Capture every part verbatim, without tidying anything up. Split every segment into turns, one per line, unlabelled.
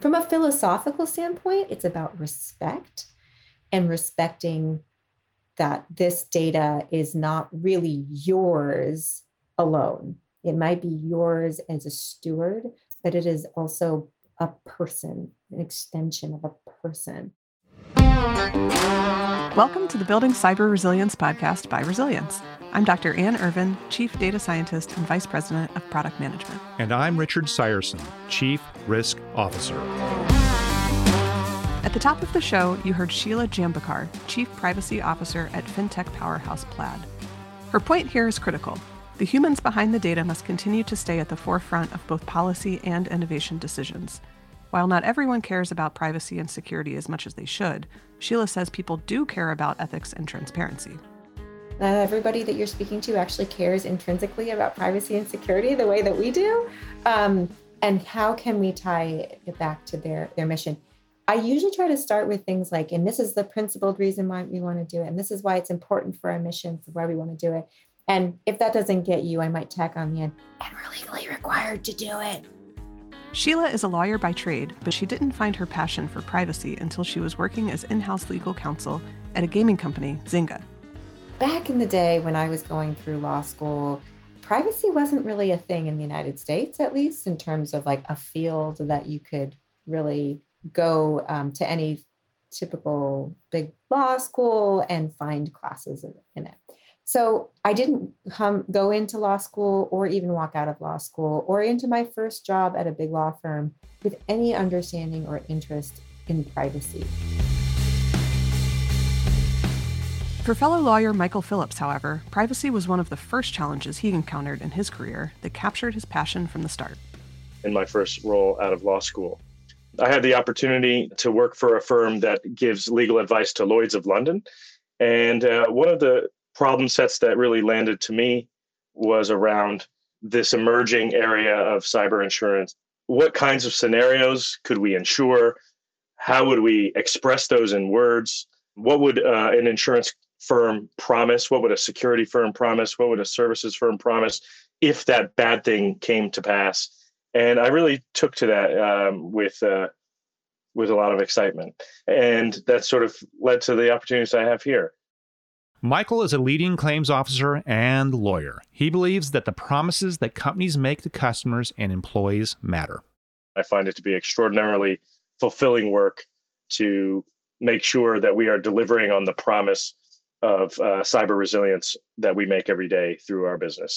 From a philosophical standpoint, it's about respect and respecting that this data is not really yours alone. It might be yours as a steward, but it is also a person, an extension of a person.
Welcome to the Building Cyber Resilience podcast by Resilience. I'm Doctor Ann Irvin, Chief Data Scientist and Vice President of Product Management.
And I'm Richard Sierson, Chief Risk Officer.
At the top of the show, you heard Sheila Jambekar, Chief Privacy Officer at fintech powerhouse Plaid. Her point here is critical. The humans behind the data must continue to stay at the forefront of both policy and innovation decisions. While not everyone cares about privacy and security as much as they should, Sheila says people do care about ethics and transparency.
Not everybody that you're speaking to actually cares intrinsically about privacy and security the way that we do. Um, and how can we tie it back to their, their mission? I usually try to start with things like, and this is the principled reason why we want to do it. And this is why it's important for our mission, for why we want to do it. And if that doesn't get you, I might tack on the end, and we're legally required to do it.
Sheila is a lawyer by trade, but she didn't find her passion for privacy until she was working as in-house legal counsel at a gaming company, Zynga.
Back in the day when I was going through law school, privacy wasn't really a thing in the United States, at least in terms of like a field that you could really go um, to any typical big law school and find classes in it. So I didn't come, go into law school or even walk out of law school or into my first job at a big law firm with any understanding or interest in privacy.
For fellow lawyer Michael Phillips, however, privacy was one of the first challenges he encountered in his career that captured his passion from the start.
In my first role out of law school, I had the opportunity to work for a firm that gives legal advice to Lloyd's of London. And uh, one of the problem sets that really landed to me was around this emerging area of cyber insurance. What kinds of scenarios could we insure? How would we express those in words? What would uh, an insurance firm promise? What would a security firm promise? What would a services firm promise if that bad thing came to pass? And I really took to that um, with uh, with a lot of excitement. And that sort of led to the opportunities I have here.
Michael is a leading claims officer and lawyer. He believes that the promises that companies make to customers and employees matter.
I find it to be extraordinarily fulfilling work to make sure that we are delivering on the promise of uh, cyber resilience that we make every day through our business.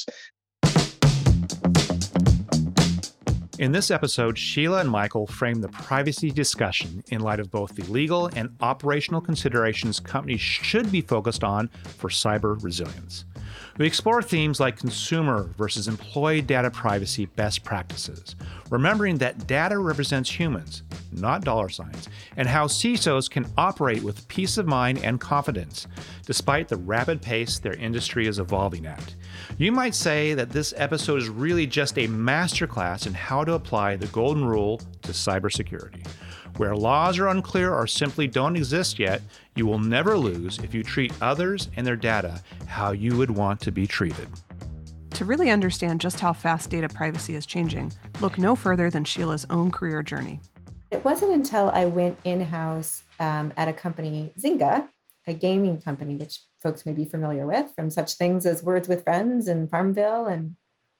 In this episode, Sheila and Michael frame the privacy discussion in light of both the legal and operational considerations companies should be focused on for cyber resilience. We explore themes like consumer versus employee data privacy best practices, remembering that data represents humans, not dollar signs, and how C I S Os can operate with peace of mind and confidence, despite the rapid pace their industry is evolving at. You might say that this episode is really just a masterclass in how to apply the golden rule to cybersecurity. Where laws are unclear or simply don't exist yet, you will never lose if you treat others and their data how you would want to be treated.
To really understand just how fast data privacy is changing, look no further than Sheila's own career journey.
It wasn't until I went in-house um, at a company, Zynga, a gaming company, which folks may be familiar with from such things as Words with Friends and Farmville and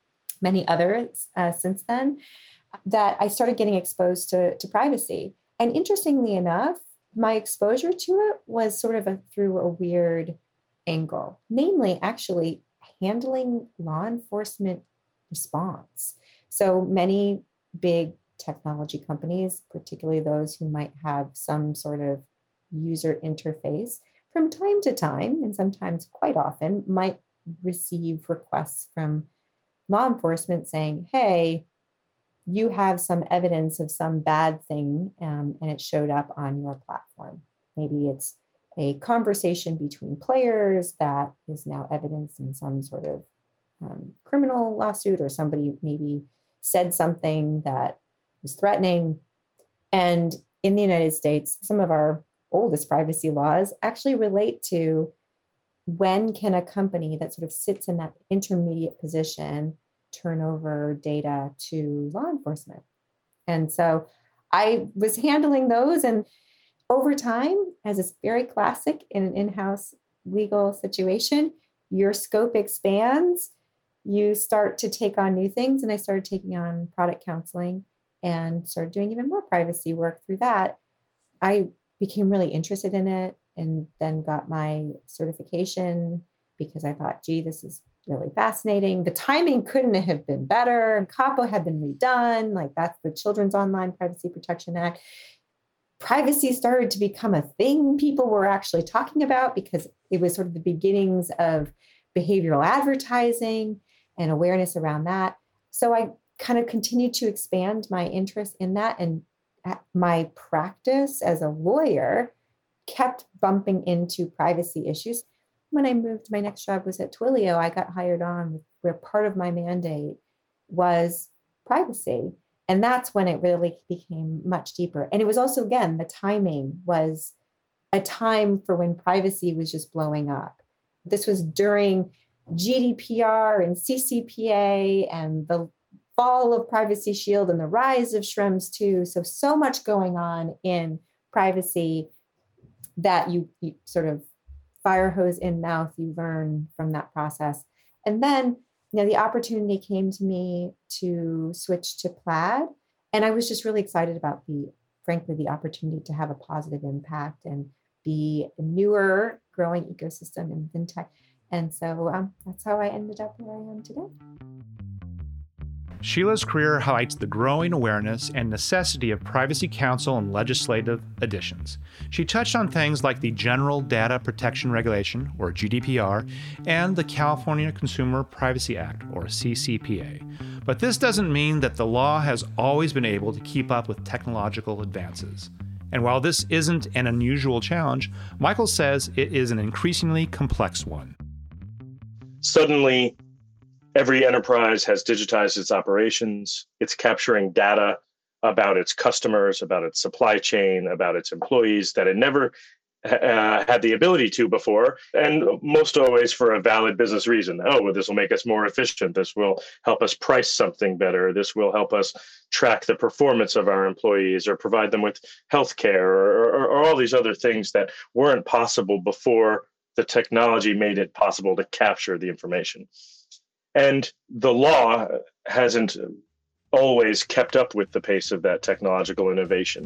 many others uh, since then, that I started getting exposed to, to privacy. And interestingly enough, my exposure to it was sort of a, through a weird angle, namely actually handling law enforcement response. So many big technology companies, particularly those who might have some sort of user interface, from time to time, and sometimes quite often, might receive requests from law enforcement saying, hey, you have some evidence of some bad thing, um, and it showed up on your platform. Maybe it's a conversation between players that is now evidence in some sort of um, criminal lawsuit, or somebody maybe said something that was threatening. And in the United States, some of our oldest privacy laws actually relate to when can a company that sort of sits in that intermediate position turn over data to law enforcement. And so I was handling those. And over time, as is very classic in an in-house legal situation, your scope expands. You start to take on new things. And I started taking on product counseling and started doing even more privacy work through that. I became really interested in it and then got my certification because I thought, gee, this is really fascinating. The timing couldn't have been better. And COPPA had been redone. Like, that's the Children's Online Privacy Protection Act. Privacy started to become a thing people were actually talking about because it was sort of the beginnings of behavioral advertising and awareness around that. So I kind of continued to expand my interest in that. And my practice as a lawyer kept bumping into privacy issues. When I moved, my next job was at Twilio. I got hired on where part of my mandate was privacy. And that's when it really became much deeper. And it was also, again, the timing was a time for when privacy was just blowing up. This was during G D P R and C C P A and the fall of Privacy Shield and the rise of Schrems two. So, so much going on in privacy that you, you sort of fire hose in mouth, you learn from that process. And then, you know, the opportunity came to me to switch to Plaid. And I was just really excited about the, frankly, the opportunity to have a positive impact and be a newer growing ecosystem in fintech. And so um, that's how I ended up where I am today.
Sheila's career highlights the growing awareness and necessity of privacy counsel and legislative additions. She touched on things like the General Data Protection Regulation, or G D P R, and the California Consumer Privacy Act, or C C P A. But this doesn't mean that the law has always been able to keep up with technological advances. And while this isn't an unusual challenge, Michael says it is an increasingly complex one.
Suddenly, every enterprise has digitized its operations. It's capturing data about its customers, about its supply chain, about its employees that it never uh, had the ability to before, and most always for a valid business reason. Oh, well, this will make us more efficient. This will help us price something better. This will help us track the performance of our employees or provide them with healthcare or, or, or all these other things that weren't possible before the technology made it possible to capture the information. And the law hasn't always kept up with the pace of that technological innovation.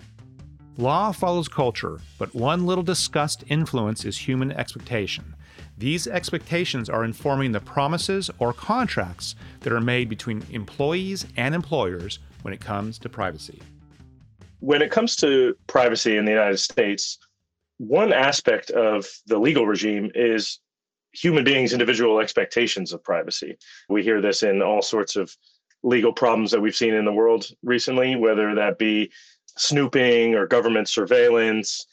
Law follows culture, but one little discussed influence is human expectation. These expectations are informing the promises or contracts that are made between employees and employers when it comes to privacy.
When it comes to privacy in the United States, one aspect of the legal regime is human beings' individual expectations of privacy. We hear this in all sorts of legal problems that we've seen in the world recently, whether that be snooping or government surveillance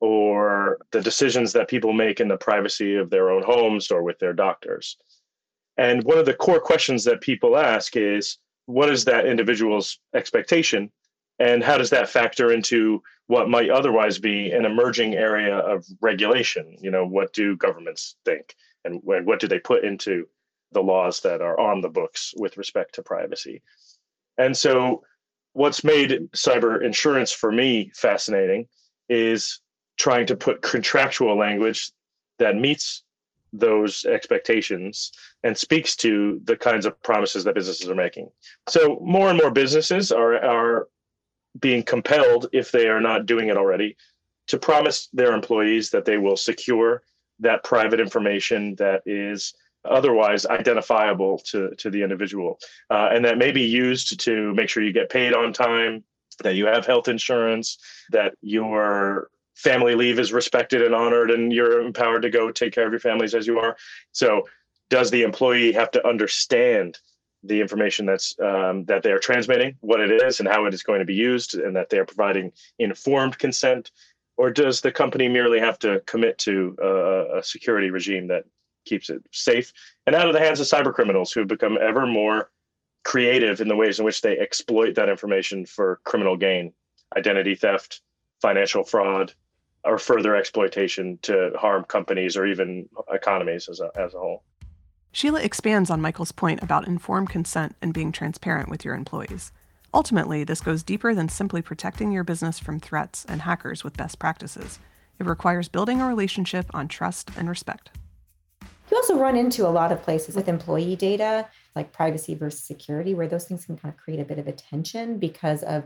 or the decisions that people make in the privacy of their own homes or with their doctors. And one of the core questions that people ask is, what is that individual's expectation? And how does that factor into what might otherwise be an emerging area of regulation? You know, what do governments think? And when, what do they put into the laws that are on the books with respect to privacy? And so what's made cyber insurance for me fascinating is trying to put contractual language that meets those expectations and speaks to the kinds of promises that businesses are making. So more and more businesses are, are being compelled, if they are not doing it already, to promise their employees that they will secure that private information that is otherwise identifiable to, to the individual, uh, and that may be used to make sure you get paid on time, that you have health insurance, that your family leave is respected and honored, and you're empowered to go take care of your families as you are. So does the employee have to understand the information that's um, that they're transmitting, what it is and how it is going to be used, and that they're providing informed consent? Or does the company merely have to commit to a, a security regime that keeps it safe and out of the hands of cyber criminals who have become ever more creative in the ways in which they exploit that information for criminal gain, identity theft, financial fraud, or further exploitation to harm companies or even economies as a, as a whole?
Sheila expands on Michael's point about informed consent and being transparent with your employees. Ultimately, this goes deeper than simply protecting your business from threats and hackers with best practices. It requires building a relationship on trust and respect.
You also run into a lot of places with employee data, like privacy versus security, where those things can kind of create a bit of a tension because of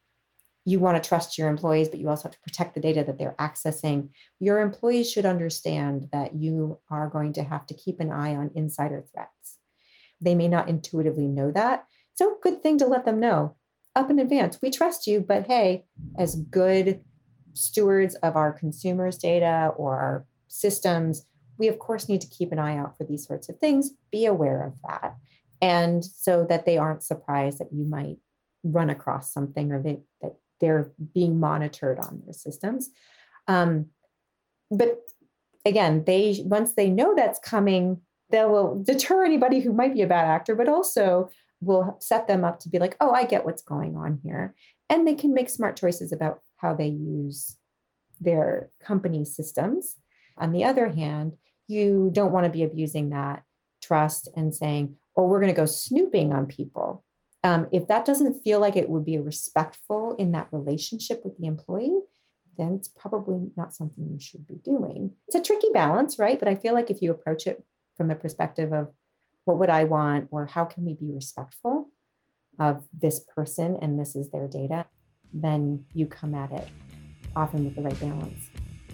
you want to trust your employees, but you also have to protect the data that they're accessing. Your employees should understand that you are going to have to keep an eye on insider threats. They may not intuitively know that. So good thing to let them know up in advance. We trust you, but hey, as good stewards of our consumers' data or our systems, we of course need to keep an eye out for these sorts of things. Be aware of that. And so that they aren't surprised that you might run across something or they, that they're being monitored on their systems. Um, but again, they once they know that's coming, they will deter anybody who might be a bad actor, but also will set them up to be like, oh, I get what's going on here. And they can make smart choices about how they use their company systems. On the other hand, you don't want to be abusing that trust and saying, oh, we're going to go snooping on people. Um, if that doesn't feel like it would be respectful in that relationship with the employee, then it's probably not something you should be doing. It's a tricky balance, right? But I feel like if you approach it from the perspective of what would I want, or how can we be respectful of this person and this is their data, then you come at it often with the right balance.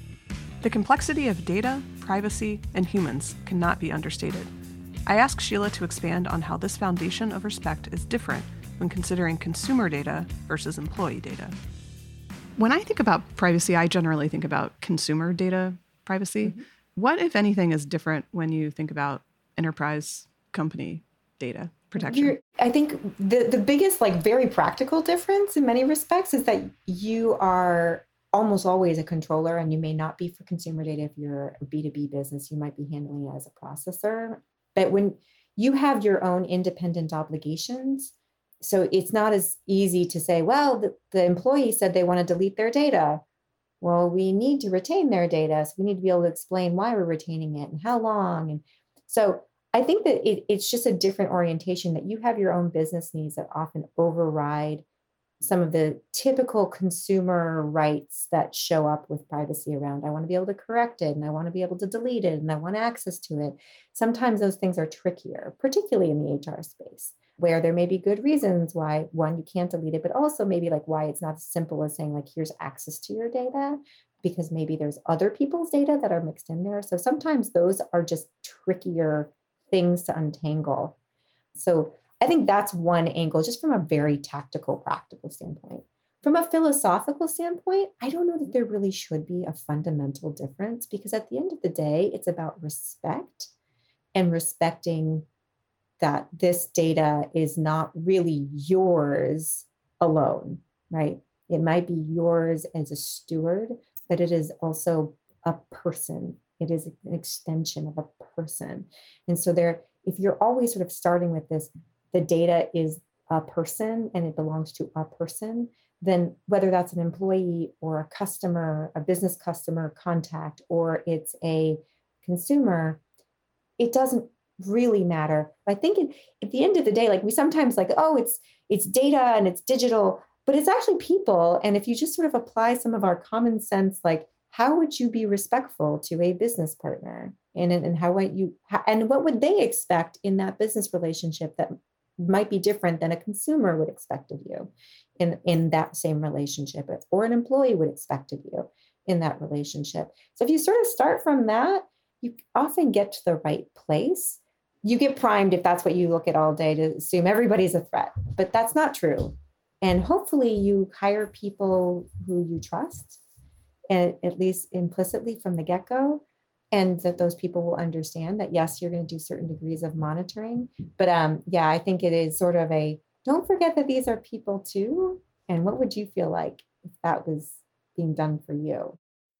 The complexity of data, privacy, and humans cannot be understated. I asked Sheila to expand on how this foundation of respect is different when considering consumer data versus employee data. When I think about privacy, I generally think about consumer data privacy. Mm-hmm. What, if anything, is different when you think about enterprise company data protection?
You're, I think the, the biggest, like, very practical difference in many respects is that you are almost always a controller, and you may not be for consumer data. If you're a B two B business, you might be handling it as a processor. But when you have your own independent obligations, so it's not as easy to say, well, the, the employee said they want to delete their data. Well, we need to retain their data. So we need to be able to explain why we're retaining it and how long. And so I think that it, it's just a different orientation, that you have your own business needs that often override some of the typical consumer rights that show up with privacy around. I want to be able to correct it, and I want to be able to delete it, and I want access to it. Sometimes those things are trickier, particularly in the H R space, where there may be good reasons why, one, you can't delete it, but also maybe like why it's not as simple as saying like, here's access to your data, because maybe there's other people's data that are mixed in there. So sometimes those are just trickier things to untangle. So I think that's one angle, just from a very tactical, practical standpoint. From a philosophical standpoint, I don't know that there really should be a fundamental difference, because at the end of the day, it's about respect and respecting that this data is not really yours alone, right? It might be yours as a steward, but it is also a person. It is an extension of a person. And so there, if you're always sort of starting with this, the data is a person and it belongs to a person, then whether that's an employee or a customer, a business customer contact, or it's a consumer, it doesn't really matter. I think it, at the end of the day, like we sometimes like, oh, it's it's data and it's digital, but it's actually people. And if you just sort of apply some of our common sense, like how would you be respectful to a business partner? And, and how would you, and what would they expect in that business relationship that might be different than a consumer would expect of you in, in that same relationship, or an employee would expect of you in that relationship. So if you sort of start from that, you often get to the right place. You get primed, if that's what you look at all day, to assume everybody's a threat, but that's not true. And hopefully you hire people who you trust, and at least implicitly from the get-go, and that those people will understand that, yes, you're going to do certain degrees of monitoring. But um, yeah, I think it is sort of a, don't forget that these are people too. And what would you feel like if that was being done for you?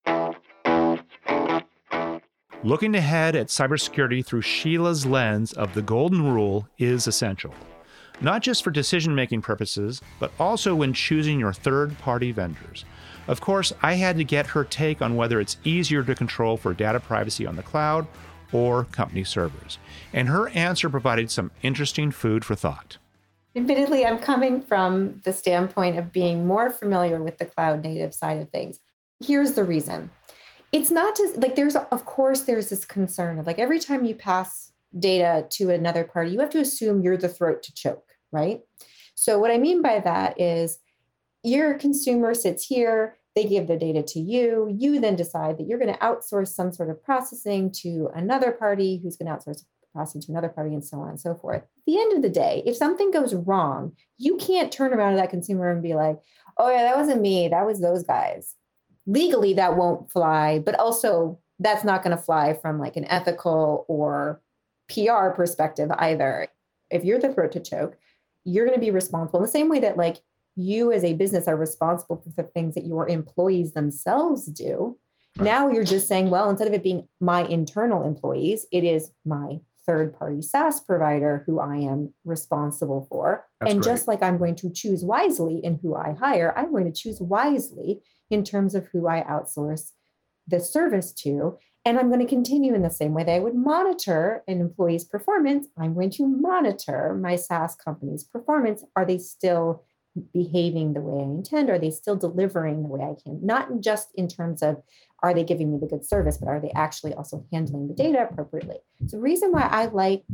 Looking ahead at cybersecurity through Sheila's lens of the golden rule is essential, not just for decision-making purposes, but also when choosing your third-party vendors. Of course, I had to get her take on whether it's easier to control for data privacy on the cloud or company servers, and her answer provided some interesting food for thought.
Admittedly, I'm coming from the standpoint of being more familiar with the cloud native side of things. Here's the reason. It's not just like there's, of course, there's this concern of like every time you pass data to another party, you have to assume you're the throat to choke, right? So what I mean by that is your consumer sits here, they give the data to you, you then decide that you're going to outsource some sort of processing to another party who's going to outsource processing to another party and so on and so forth. At the end of the day, if something goes wrong, you can't turn around to that consumer and be like, oh yeah, that wasn't me, that was those guys. Legally, that won't fly, but also that's not going to fly from like an ethical or P R perspective either. If you're the throat to choke, you're going to be responsible in the same way that like you as a business are responsible for the things that your employees themselves do. Right. Now you're just saying, well, instead of it being my internal employees, it is my third-party SaaS provider who I am responsible for. That's and great. Just like I'm going to choose wisely in who I hire, I'm going to choose wisely in terms of who I outsource the service to. And I'm going to continue in the same way that I would monitor an employee's performance. I'm going to monitor my SaaS company's performance. Are they still behaving the way I intend? Are they still delivering the way I can? Not just in terms of, are they giving me the good service, but are they actually also handling the data appropriately? So the reason why I like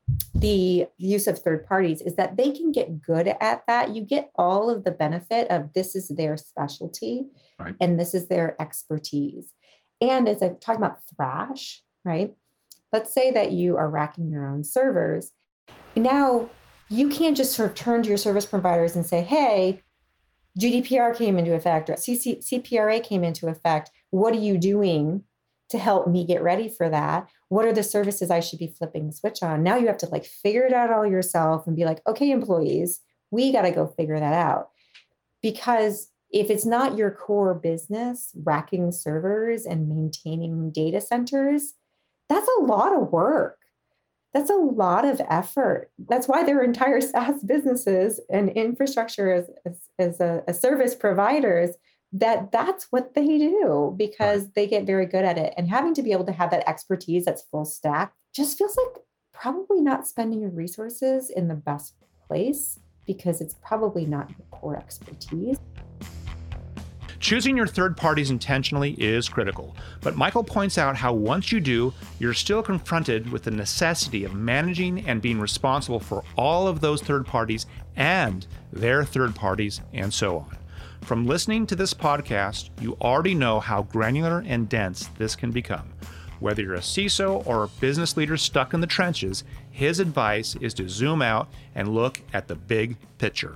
the use of third parties is that they can get good at that. You get all of the benefit of this is their specialty, right, and this is their expertise. And as I'm talking about Thrash, right? Let's say that you are racking your own servers. Now, you can't just sort of turn to your service providers and say, hey, G D P R came into effect, or C P R A came into effect. What are you doing to help me get ready for that? What are the services I should be flipping the switch on? Now you have to like figure it out all yourself and be like, okay, employees, we got to go figure that out. Because if it's not your core business, racking servers and maintaining data centers, that's a lot of work. That's a lot of effort. That's why there are entire SaaS businesses and infrastructure as, as, as a, a service providers that that's what they do because right. they get very good at it. And having to be able to have that expertise that's full stack just feels like probably not spending your resources in the best place because it's probably not your core expertise.
Choosing your third parties intentionally is critical, but Michael points out how once you do, you're still confronted with the necessity of managing and being responsible for all of those third parties and their third parties and so on. From listening to this podcast, you already know how granular and dense this can become. Whether you're a C I S O or a business leader stuck in the trenches, his advice is to zoom out and look at the big picture.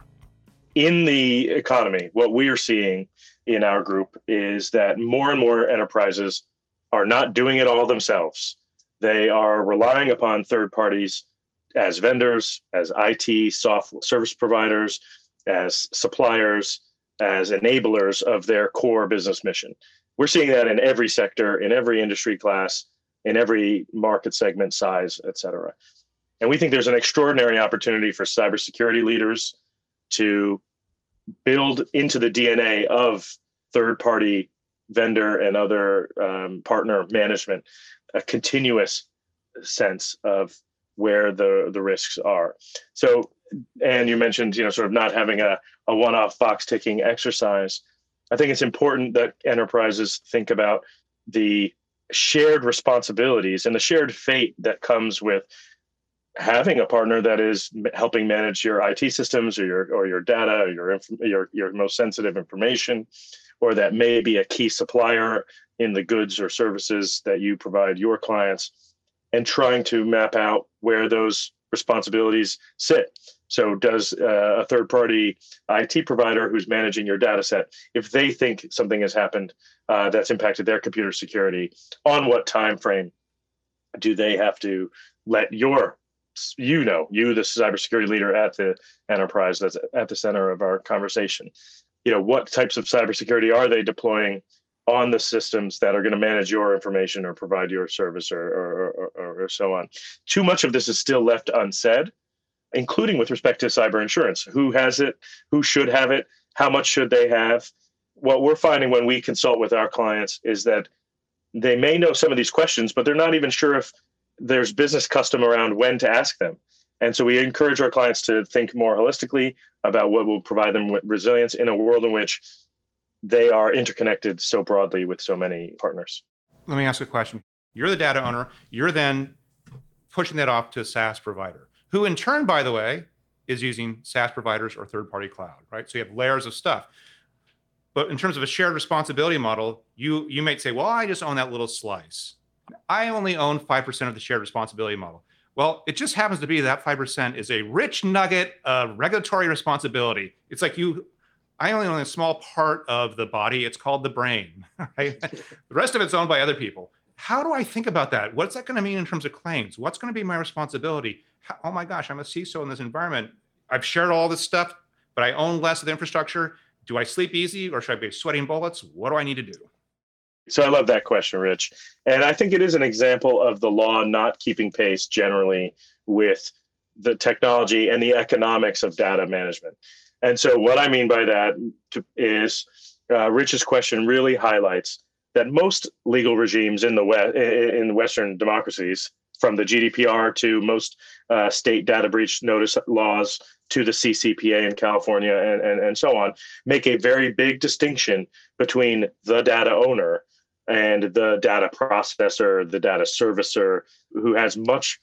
In the economy, what we are seeing in our group is that more and more enterprises are not doing it all themselves. They are relying upon third parties as vendors, as I T software service providers, as suppliers, as enablers of their core business mission. We're seeing that in every sector, in every industry class, in every market segment size, et cetera. And we think there's an extraordinary opportunity for cybersecurity leaders to build into the D N A of third-party vendor and other um, partner management a continuous sense of where the, the risks are. So, and you mentioned, you know, sort of not having a, a one-off box-ticking exercise. I think it's important that enterprises think about the shared responsibilities and the shared fate that comes with having a partner that is helping manage your I T systems or your or your data or your your your most sensitive information, or that may be a key supplier in the goods or services that you provide your clients, and trying to map out where those responsibilities sit. So does uh, a third-party I T provider who's managing your data set, if they think something has happened uh, that's impacted their computer security, on what time frame do they have to let your you know, you, the cybersecurity leader at the enterprise that's at the center of our conversation, you know, what types of cybersecurity are they deploying on the systems that are going to manage your information or provide your service or, or, or, or so on? Too much of this is still left unsaid, including with respect to cyber insurance. Who has it? Who should have it? How much should they have? What we're finding when we consult with our clients is that they may know some of these questions, but they're not even sure if there's business custom around when to ask them. And so we encourage our clients to think more holistically about what will provide them with resilience in a world in which they are interconnected so broadly with so many partners.
Let me ask a question. You're the data owner. You're then pushing that off to a SaaS provider, who in turn, by the way, is using SaaS providers or third-party cloud, right? So you have layers of stuff. But in terms of a shared responsibility model, you, you might say, well, I just own that little slice. I only own five percent of the shared responsibility model. Well, it just happens to be that five percent is a rich nugget of regulatory responsibility. It's like you, I only own a small part of the body. It's called the brain, right? The rest of it's owned by other people. How do I think about that? What's that going to mean in terms of claims? What's going to be my responsibility? How, oh my gosh, I'm a C I S O in this environment. I've shared all this stuff, but I own less of the infrastructure. Do I sleep easy or should I be sweating bullets? What do I need to do?
So I love that question, Rich. And I think it is an example of the law not keeping pace generally with the technology and the economics of data management. And so what I mean by that is uh, Rich's question really highlights that most legal regimes in the West, in Western democracies, from the G D P R to most uh, state data breach notice laws to the C C P A in California and, and, and so on, make a very big distinction between the data owner and the data processor, the data servicer, who has much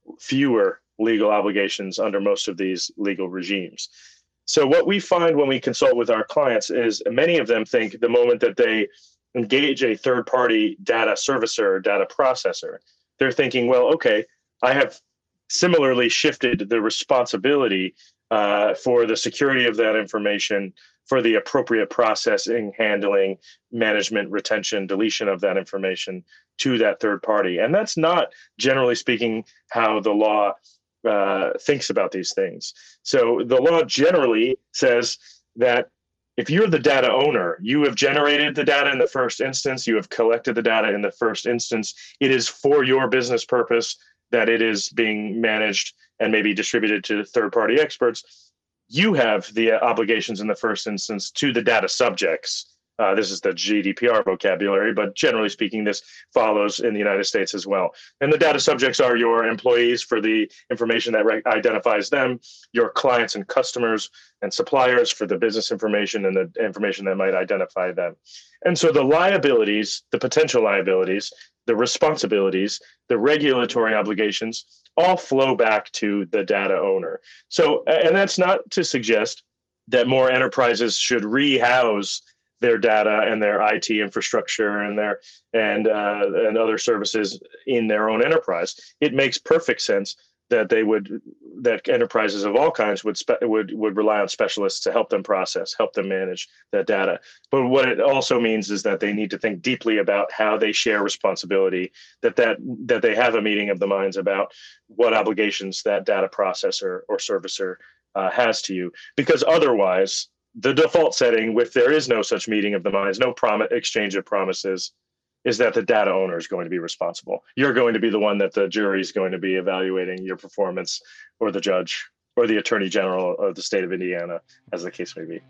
fewer legal obligations under most of these legal regimes. So what we find when we consult with our clients is many of them think the moment that they engage a third-party data servicer or data processor, they're thinking, well, okay, I have similarly shifted the responsibility uh, for the security of that information, for the appropriate processing, handling, management, retention, deletion of that information to that third party. And that's not, generally speaking, how the law uh, thinks about these things. So the law generally says that if you're the data owner, you have generated the data in the first instance, you have collected the data in the first instance, it is for your business purpose that it is being managed and maybe distributed to third-party experts. You have the obligations in the first instance to the data subjects. Uh, this is the G D P R vocabulary, but generally speaking, this follows in the United States as well. And the data subjects are your employees for the information that re- identifies them, your clients and customers and suppliers for the business information and the information that might identify them. And so the liabilities, the potential liabilities, the responsibilities, the regulatory obligations all flow back to the data owner. So, and that's not to suggest that more enterprises should rehouse their data and their I T infrastructure and their and uh, and other services in their own enterprise. It makes perfect sense that they would that enterprises of all kinds would spe- would would rely on specialists to help them process, help them manage that data. But what it also means is that they need to think deeply about how they share responsibility. That that that they have a meeting of the minds about what obligations that data processor or servicer uh, has to you, because otherwise, the default setting, if there is no such meeting of the minds, no prom- exchange of promises, is that the data owner is going to be responsible. You're going to be the one that the jury is going to be evaluating your performance, or the judge, or the attorney general of the state of Indiana, as the case may be.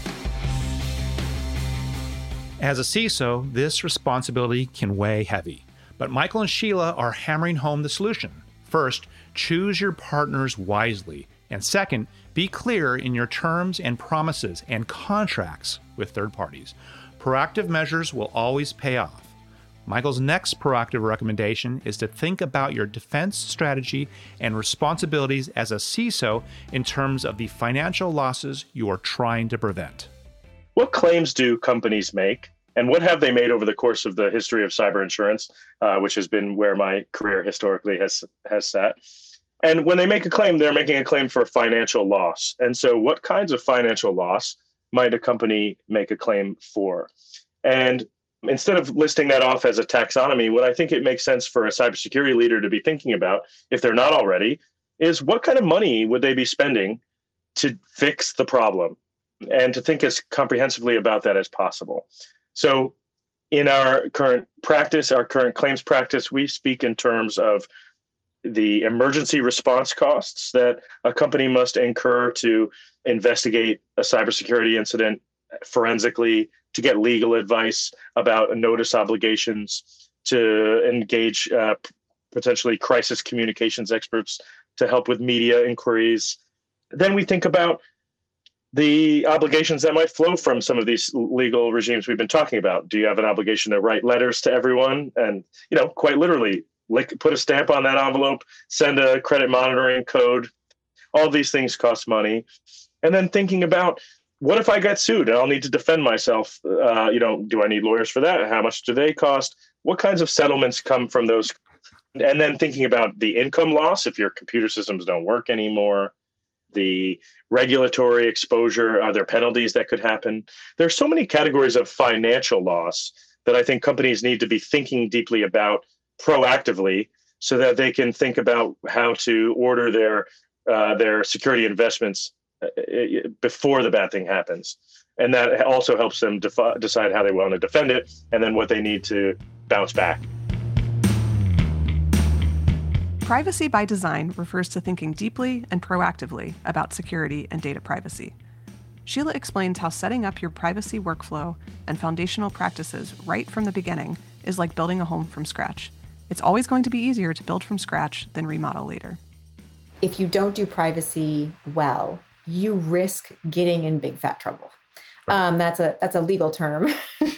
As a C I S O, this responsibility can weigh heavy. But Michael and Sheila are hammering home the solution. First, choose your partners wisely. And second, be clear in your terms and promises and contracts with third parties. Proactive measures will always pay off. Michael's next proactive recommendation is to think about your defense strategy and responsibilities as a C I S O in terms of the financial losses you are trying to prevent.
What claims do companies make, and what have they made over the course of the history of cyber insurance, uh, which has been where my career historically has, has sat? And when they make a claim, they're making a claim for financial loss. And so what kinds of financial loss might a company make a claim for? And instead of listing that off as a taxonomy, what I think it makes sense for a cybersecurity leader to be thinking about, if they're not already, is what kind of money would they be spending to fix the problem, and to think as comprehensively about that as possible. So in our current practice, our current claims practice, we speak in terms of the emergency response costs that a company must incur to investigate a cybersecurity incident forensically, to get legal advice about notice obligations, to engage uh, potentially crisis communications experts to help with media inquiries. Then we think about the obligations that might flow from some of these legal regimes we've been talking about. Do you have an obligation to write letters to everyone? And, you know, quite literally, lick, put a stamp on that envelope, send a credit monitoring code. All these things cost money. And then thinking about, what if I get sued and I'll need to defend myself? Uh, you know, do I need lawyers for that? How much do they cost? What kinds of settlements come from those? And then thinking about the income loss if your computer systems don't work anymore. The regulatory exposure, are there penalties that could happen? There's so many categories of financial loss that I think companies need to be thinking deeply about proactively so that they can think about how to order their uh, their security investments before the bad thing happens. And that also helps them defi- decide how they want to defend it and then what they need to bounce back.
Privacy by design refers to thinking deeply and proactively about security and data privacy. Sheila explains how setting up your privacy workflow and foundational practices right from the beginning is like building a home from scratch. It's always going to be easier to build from scratch than remodel later.
If you don't do privacy well, you risk getting in big fat trouble. Um, that's a that's a legal term.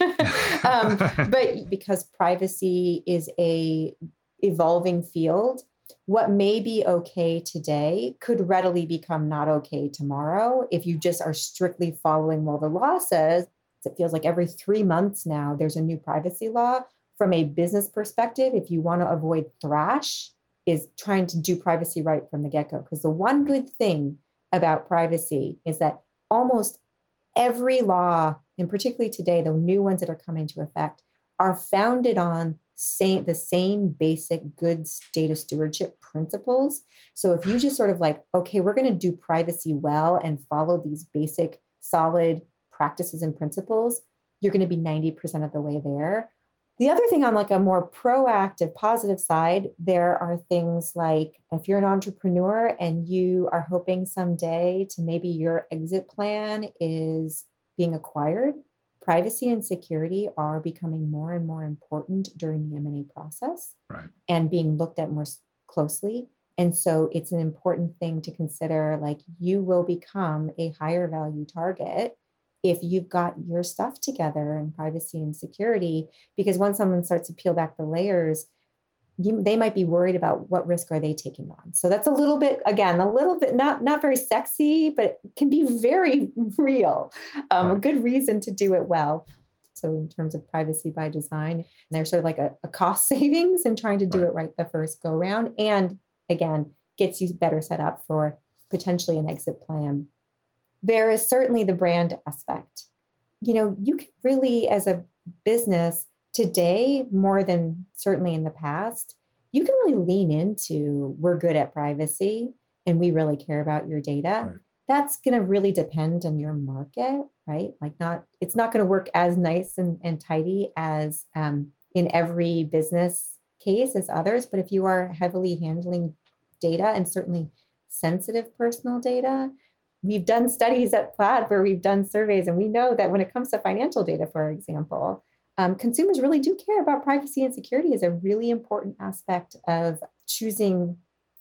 um, but because privacy is a evolving field, what may be okay today could readily become not okay tomorrow if you just are strictly following what the law says. It feels like every three months now, there's a new privacy law. From a business perspective, if you want to avoid thrash, is trying to do privacy right from the get-go. Because the one good thing about privacy is that almost every law, and particularly today, the new ones that are coming into effect, are founded on same, the same basic good data stewardship principles. So if you just sort of like, okay, we're going to do privacy well and follow these basic solid practices and principles, you're going to be ninety percent of the way there. The other thing on like a more proactive, positive side, there are things like if you're an entrepreneur and you are hoping someday to maybe your exit plan is being acquired, privacy and security are becoming more and more important during the M and A process,
right,
and being looked at more closely. And so it's an important thing to consider, like you will become a higher value target if you've got your stuff together in privacy and security, because once someone starts to peel back the layers, you, they might be worried about what risk are they taking on. So that's a little bit, again, a little bit, not, not very sexy, but it can be very real. Um, a good reason to do it well. So in terms of privacy by design, there's sort of like a, a cost savings in trying to do it right the first go round. And again, gets you better set up for potentially an exit plan. There is certainly the brand aspect. You know, you can really, as a business today, more than certainly in the past, you can really lean into, we're good at privacy and we really care about your data. Right. That's going to really depend on your market, right? Like not, it's not going to work as nice and, and tidy as um, in every business case as others. But if you are heavily handling data and certainly sensitive personal data, we've done studies at Plaid where we've done surveys, and we know that when it comes to financial data, for example, um, consumers really do care about privacy and security as a really important aspect of choosing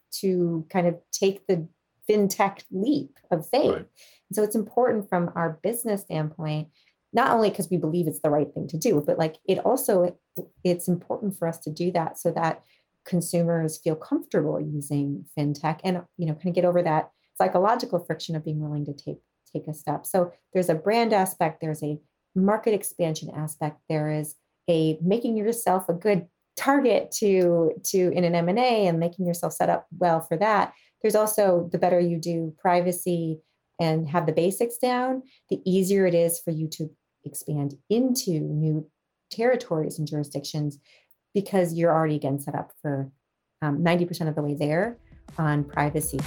to kind of take the fintech leap of faith. Right. So it's important from our business standpoint, not only because we believe it's the right thing to do, but like it also, it's important for us to do that so that consumers feel comfortable using fintech and, you know, kind of get over that psychological friction of being willing to take take a step. So there's a brand aspect, there's a market expansion aspect, there is a making yourself a good target to to in an M and A and making yourself set up well for that. There's also the better you do privacy and have the basics down, the easier it is for you to expand into new territories and jurisdictions because you're already again set up for um, ninety percent of the way there on privacy.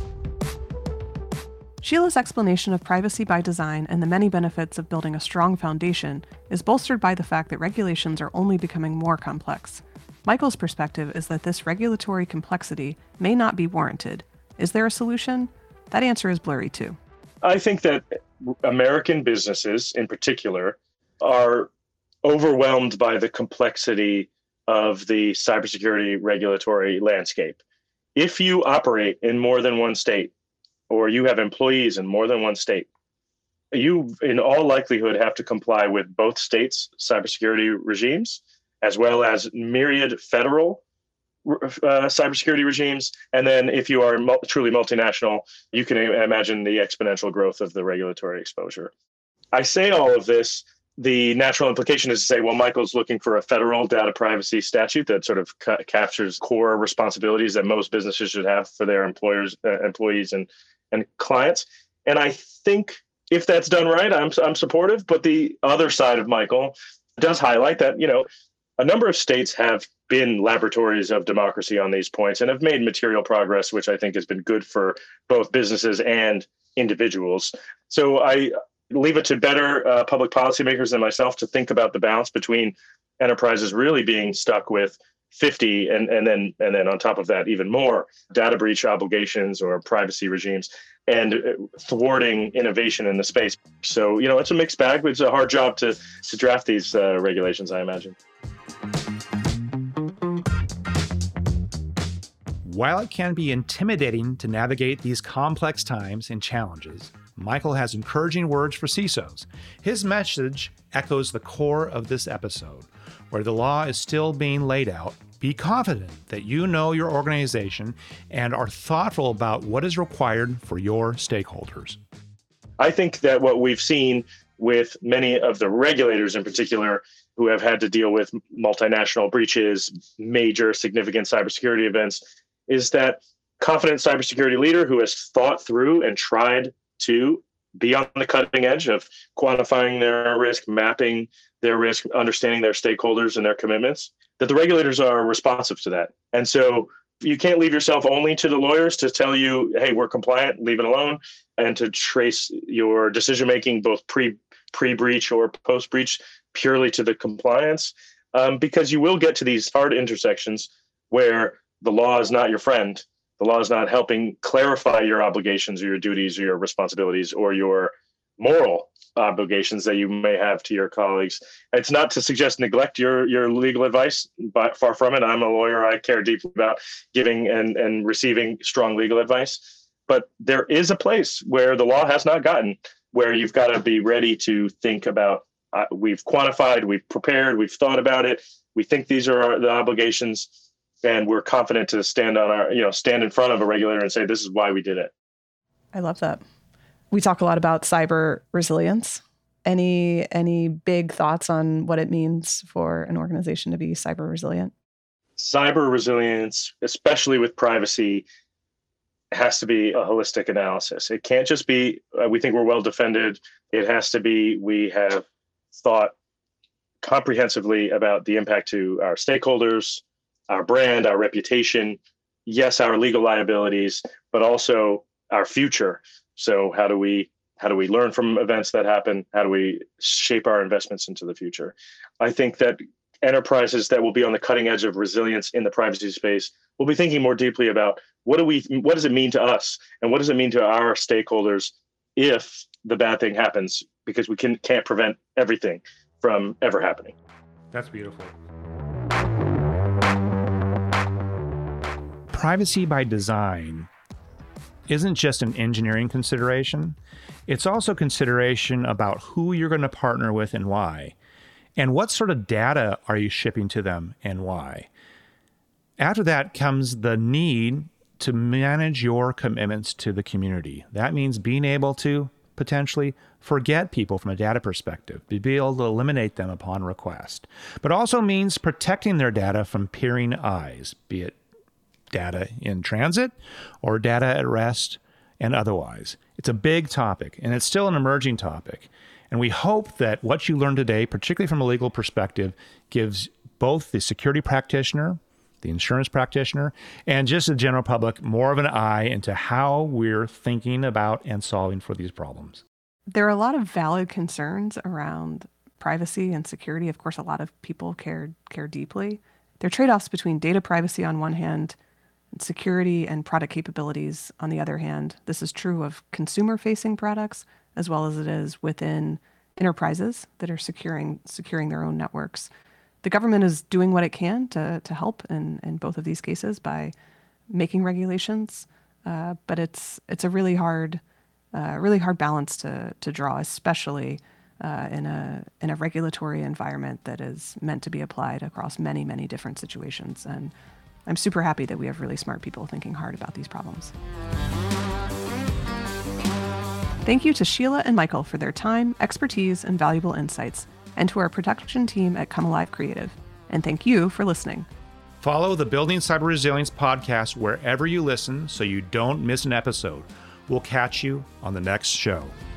Sheila's explanation of privacy by design and the many benefits of building a strong foundation is bolstered by the fact that regulations are only becoming more complex. Michael's perspective is that this regulatory complexity may not be warranted. Is there a solution? That answer is blurry too.
I think that American businesses in particular are overwhelmed by the complexity of the cybersecurity regulatory landscape. If you operate in more than one state, or you have employees in more than one state, you, in all likelihood, have to comply with both states' cybersecurity regimes, as well as myriad federal uh, cybersecurity regimes. And then if you are mul- truly multinational, you can imagine the exponential growth of the regulatory exposure. I say all of this. The natural implication is to say, well, Michael's looking for a federal data privacy statute that sort of ca- captures core responsibilities that most businesses should have for their employers, uh, employees, and and clients. And I think if that's done right, I'm I'm supportive. But the other side of Michael does highlight that, you know, a number of states have been laboratories of democracy on these points and have made material progress, which I think has been good for both businesses and individuals. So I leave it to better uh, public policymakers than myself to think about the balance between enterprises really being stuck with fifty and, and then and then on top of that, even more data breach obligations or privacy regimes, and thwarting innovation in the space. So, you know, it's a mixed bag, but it's a hard job to, to draft these uh, regulations, I imagine.
While it can be intimidating to navigate these complex times and challenges, Michael has encouraging words for C I S Os. His message echoes the core of this episode, where the law is still being laid out. Be confident that you know your organization and are thoughtful about what is required for your stakeholders.
I think that what we've seen with many of the regulators in particular who have had to deal with multinational breaches, major significant cybersecurity events, is that confident cybersecurity leader who has thought through and tried to be on the cutting edge of quantifying their risk, mapping their risk, understanding their stakeholders and their commitments, that the regulators are responsive to that. And so you can't leave yourself only to the lawyers to tell you, hey, we're compliant, leave it alone, and to trace your decision-making both pre, pre-breach or post-breach purely to the compliance, um, because you will get to these hard intersections where the law is not your friend. The law is not helping clarify your obligations or your duties or your responsibilities or your moral obligations that you may have to your colleagues. It's not to suggest neglect your, your legal advice, but far from it. I'm a lawyer. I care deeply about giving and, and receiving strong legal advice. But there is a place where the law has not gotten, where you've got to be ready to think about, uh, we've quantified, we've prepared, we've thought about it. We think these are our, the obligations. And we're confident to stand on our, you know, stand in front of a regulator and say, this is why we did it.
I love that. We talk a lot about cyber resilience. Any any big thoughts on what it means for an organization to be cyber resilient?
Cyber resilience, especially with privacy, has to be a holistic analysis. It can't just be, uh, we think we're well defended. It has to be, we have thought comprehensively about the impact to our stakeholders, our brand, our reputation, yes, our legal liabilities, but also our future. So how do we how do we learn from events that happen? How do we shape our investments into the future? I think that enterprises that will be on the cutting edge of resilience in the privacy space will be thinking more deeply about what do we what does it mean to us and what does it mean to our stakeholders if the bad thing happens, because we can, can't prevent everything from ever happening.
That's beautiful. Privacy by design isn't just an engineering consideration. It's also consideration about who you're going to partner with and why, and what sort of data are you shipping to them and why. After that comes the need to manage your commitments to the community. That means being able to potentially forget people from a data perspective, be able to eliminate them upon request, but also means protecting their data from peering eyes, be it data in transit or data at rest and otherwise. It's a big topic, and it's still an emerging topic. And we hope that what you learned today, particularly from a legal perspective, gives both the security practitioner, the insurance practitioner, and just the general public more of an eye into how we're thinking about and solving for these problems.
There are a lot of valid concerns around privacy and security. Of course, a lot of people care care deeply. There are trade-offs between data privacy on one hand, security and product capabilities on the other hand. This is true of consumer-facing products as well as it is within enterprises that are securing securing their own networks. The government is doing what it can to to help in, in both of these cases by making regulations, uh, but it's it's a really hard, uh, really hard balance to to draw, especially uh, in a in a regulatory environment that is meant to be applied across many many different situations. And I'm super happy that we have really smart people thinking hard about these problems. Thank you to Sheila and Michael for their time, expertise, and valuable insights, and to our production team at Come Alive Creative. And thank you for listening.
Follow the Building Cyber Resilience podcast wherever you listen so you don't miss an episode. We'll catch you on the next show.